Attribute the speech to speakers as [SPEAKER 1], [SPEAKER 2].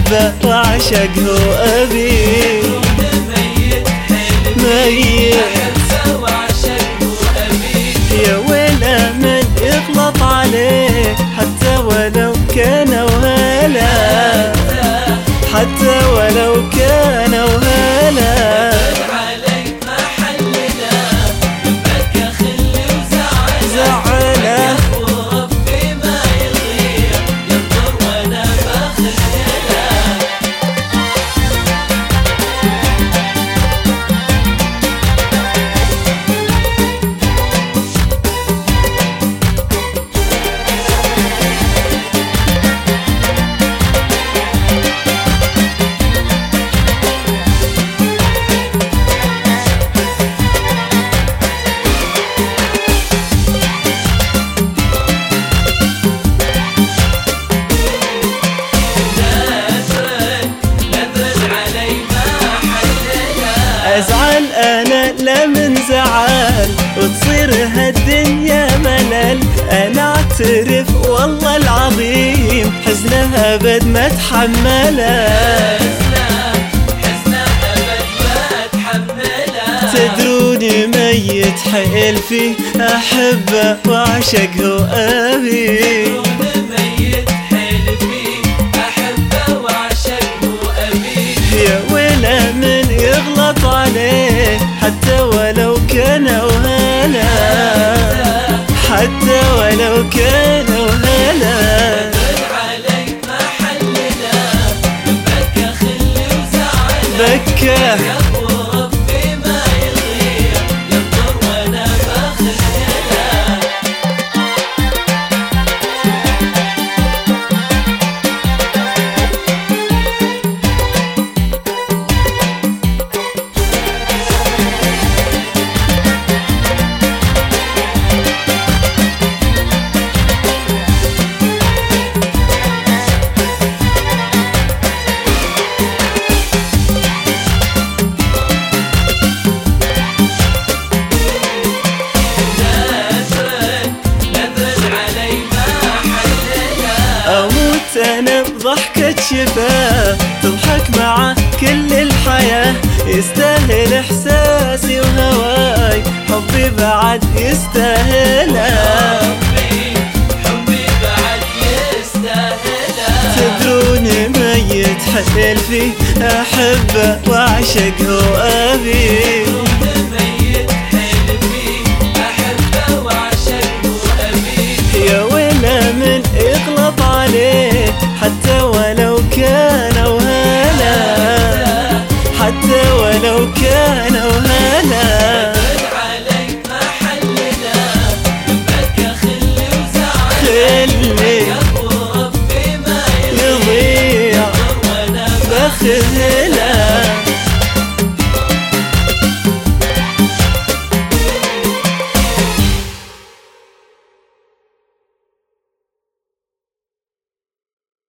[SPEAKER 1] أحبه وأعشقه وأبيه ميت
[SPEAKER 2] أحبه وأعشقه وأبيه
[SPEAKER 1] يا ويله من يغلط عليه حتى ولو كان وهلا حتى ولو كان وهلا
[SPEAKER 2] عليك ما حلنا بكى خلي وزعله
[SPEAKER 1] زعله
[SPEAKER 2] وربي ما يغير ينظر وانا بخجله
[SPEAKER 1] أزعل أنا لا من زعل وتصير هالدنيا ملل أنا أعترف والله العظيم حزنه أبد ما أتحمله
[SPEAKER 2] حزنه أبد ما أتحمله
[SPEAKER 1] تدروني ميت حيل فيه أحبه وأعشقه وأبيه
[SPEAKER 2] ميت حيل فيه أحبه وأعشقه وأبيه
[SPEAKER 1] يا ويله من يغلط عليه حتى ولو كان وهلا حتى ولو كان وهلا
[SPEAKER 2] عليك ما حلنا بكى خلي وزعله
[SPEAKER 1] بكى
[SPEAKER 2] وربي ما يغير ينظر وانا بخجله
[SPEAKER 1] أموت أنا بضحكة شفاه تضحك مع كل الحياة يستاهل إحساسي وهواي حبي بعد يستاهله
[SPEAKER 2] حبي بعد يستاهله
[SPEAKER 1] تدروني ميت حيل فيه أحبه وأعشقه وأبيه
[SPEAKER 2] ميت حيل فيه أحبه وأعشقه وأبيه
[SPEAKER 1] يا ويله من يغلط عليه حتى ولو كان وهلا حتى ولو كان وهلا
[SPEAKER 2] عليك ما حلنا بكى خلي وزعله
[SPEAKER 1] خلي
[SPEAKER 2] وربي ما
[SPEAKER 1] يضيع
[SPEAKER 2] وانا
[SPEAKER 1] بخذله